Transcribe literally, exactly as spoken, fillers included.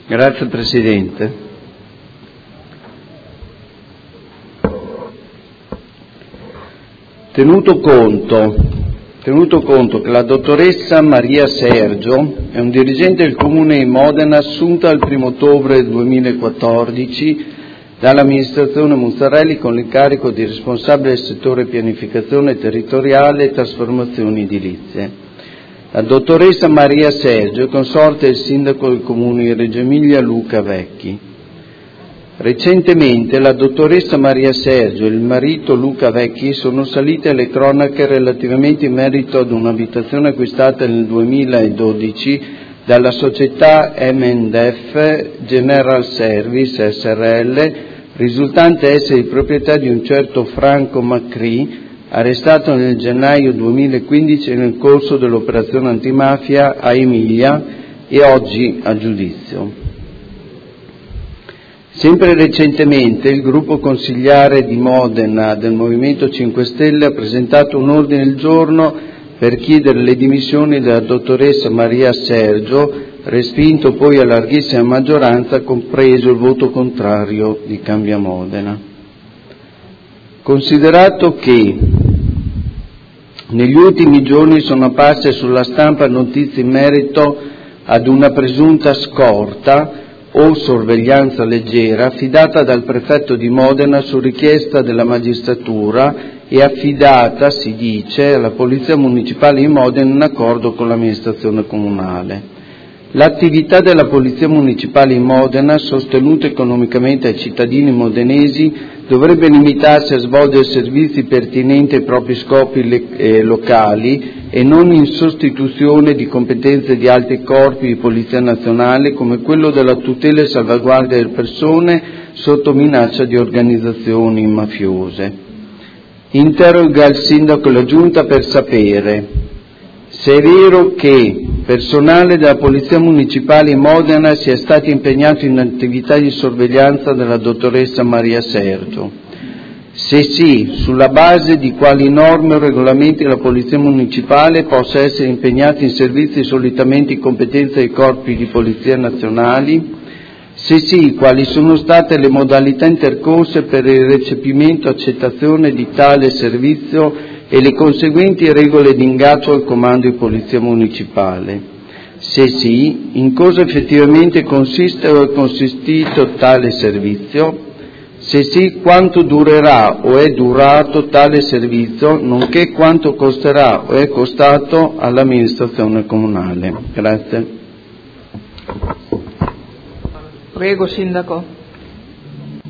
Grazie Presidente. Tenuto conto, tenuto conto che la dottoressa Maria Sergio è un dirigente del Comune di Modena assunta il primo ottobre duemilaquattordici dall'amministrazione Muzzarelli con l'incarico di responsabile del settore pianificazione territoriale e trasformazioni edilizie. La dottoressa Maria Sergio è consorte del sindaco del comune di Reggio Emilia Luca Vecchi. Recentemente la dottoressa Maria Sergio e il marito Luca Vecchi sono salite alle cronache relativamente in merito ad un'abitazione acquistata nel duemiladodici dalla società M and F General Service S R L, risultante essere di proprietà di un certo Franco Macri, arrestato nel gennaio duemilaquindici nel corso dell'operazione antimafia a Emilia e oggi a giudizio. Sempre recentemente il gruppo consigliare di Modena del Movimento cinque Stelle ha presentato un ordine del giorno per chiedere le dimissioni della dottoressa Maria Sergio, respinto poi a larghissima maggioranza, compreso il voto contrario di Cambia Modena. Considerato che negli ultimi giorni sono apparse sulla stampa notizie in merito ad una presunta scorta o sorveglianza leggera affidata dal prefetto di Modena su richiesta della magistratura e affidata, si dice, alla Polizia Municipale di Modena in accordo con l'amministrazione comunale. L'attività della Polizia Municipale di Modena, sostenuta economicamente ai cittadini modenesi, dovrebbe limitarsi a svolgere servizi pertinenti ai propri scopi le, eh, locali e non in sostituzione di competenze di altri corpi di Polizia Nazionale come quello della tutela e salvaguardia delle persone sotto minaccia di organizzazioni mafiose. Interroga il Sindaco e la Giunta per sapere se è vero che personale della Polizia Municipale di Modena sia stato impegnato in attività di sorveglianza della dottoressa Maria Sergio. Se sì, sulla base di quali norme o regolamenti la Polizia Municipale possa essere impegnata in servizi solitamente in competenza dei corpi di Polizia nazionali. Se sì, quali sono state le modalità intercorse per il recepimento e accettazione di tale servizio e le conseguenti regole di ingaggio al comando di Polizia Municipale. Se sì, in cosa effettivamente consiste o è consistito tale servizio? Se sì, quanto durerà o è durato tale servizio, nonché quanto costerà o è costato all'amministrazione comunale. Grazie. Prego, Sindaco.